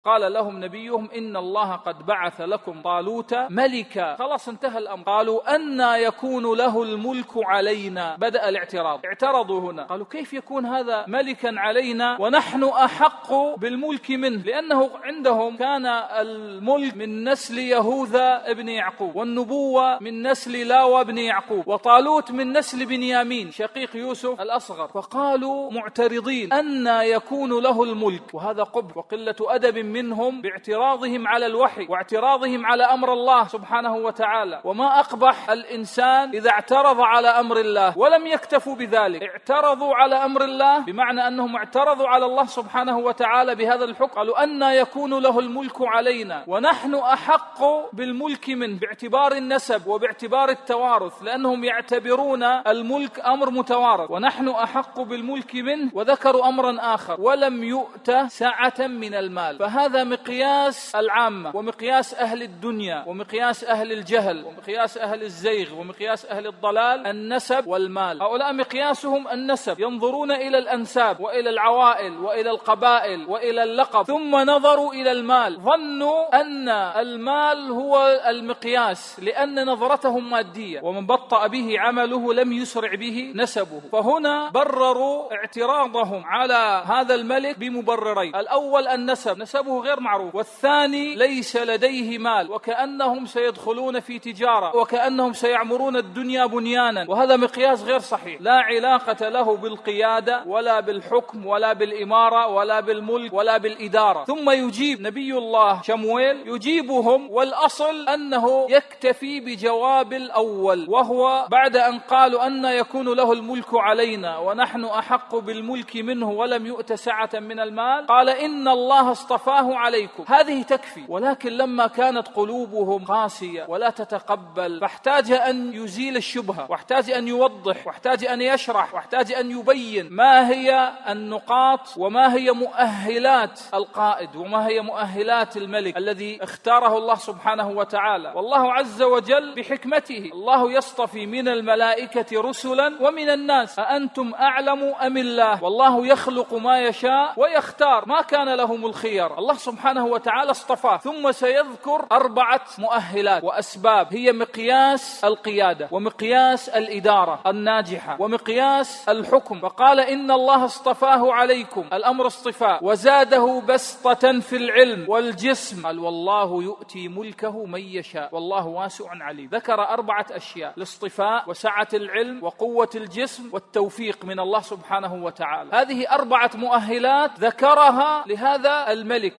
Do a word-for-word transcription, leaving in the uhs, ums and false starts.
قال لهم نبيهم إن الله قد بعث لكم طالوت ملكا. خلاص انتهى الأمر. قالوا أنى يكون له الملك علينا. بدأ الاعتراض. اعترضوا هنا، قالوا كيف يكون هذا ملكا علينا ونحن أحق بالملك منه؟ لأنه عندهم كان الملك من نسل يهوذا ابن يعقوب، والنبوة من نسل لاوى ابن يعقوب، وطالوت من نسل بنيامين شقيق يوسف الأصغر. فقالوا معترضين أنى يكون له الملك، وهذا قبح وقلة أدب منهم باعتراضهم على الوحي واعتراضهم على أمر الله سبحانه وتعالى. وما أقبح الإنسان إذا اعترض على أمر الله. ولم يكتفوا بذلك، اعترضوا على أمر الله بمعنى أنهم اعترضوا على الله سبحانه وتعالى بهذا الحكم. قالوا أنى يكون له الملك علينا ونحن أحق بالملك منه، باعتبار النسب وباعتبار التوارث، لأنهم يعتبرون الملك أمر متوارث، ونحن أحق بالملك منه. وذكروا أمرا آخر، ولم يؤت سعة من المال. فهذا مقياس العامة ومقياس أهل الدنيا ومقياس أهل الجهل ومقياس أهل الزيغ ومقياس أهل الضلال، النسب والمال. هؤلاء مقياسهم النسب، ينظرون إلى الأنساب وإلى العوائل وإلى القبائل وإلى اللقب، ثم نظروا إلى المال، ظنوا أن المال هو المقياس لأن نظرتهم مادية، ومن بطأ به عمله لم يسرع به نسبه. فهنا برروا اعتراضهم على هذا الملك بمبررين: الأول النسب، نسبه غير معروف، والثاني ليس لديه مال، وكأنهم سيدخلون في تجارة وكأنهم سيعمرون الدنيا بنيانا، وهذا مقياس غير صحيح، لا علاقة له بالقيادة ولا بالحكم ولا بالإمارة ولا بالملك ولا بالإدارة. ثم يجيب نبي الله شمويل يجيبهم، والأصل أنه يكتفي بجواب الأول، وهو بعد أن قالوا أن يكون له الملك علينا ونحن أحق بالملك منه ولم يؤت سعة من المال، قال إن الله اصطفاه عليكم. هذه تكفي. ولكن لما كانت قلوبهم قاسية ولا تتقبل، فاحتاج أن يزيل الشبهة، واحتاج أن يوضح، واحتاج أن يشرح، واحتاج أن يبين ما هي النقاط وما هي مؤهلات القائد وما هي مؤهلات الملك الذي اختاره الله سبحانه وتعالى. والله عز وجل بحكمته، الله يصطفي من الملائكة رسلا ومن الناس. أأنتم أعلم أم الله؟ والله يخلق ما يشاء ويختار، ما كان لهم الخيار. الله سبحانه وتعالى اصطفاه. ثم سيذكر أربعة مؤهلات وأسباب هي مقياس القيادة ومقياس الإدارة الناجحة ومقياس الحكم. فقال إن الله اصطفاه عليكم، الأمر اصطفاء، وزاده بسطة في العلم والجسم، قال والله يؤتي ملكه من يشاء والله واسع عليم. ذكر أربعة أشياء: الاصطفاء وسعة العلم وقوة الجسم والتوفيق من الله سبحانه وتعالى. هذه أربعة مؤهلات ذكرها لهذا الملك.